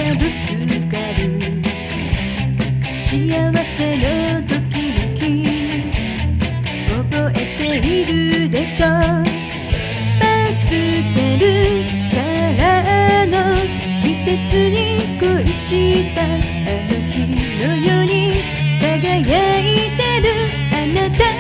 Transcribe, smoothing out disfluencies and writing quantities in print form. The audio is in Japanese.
がぶつかる幸せのときめき覚えているでしょう。パステルからの季節に恋したあの日のように輝いてるあなた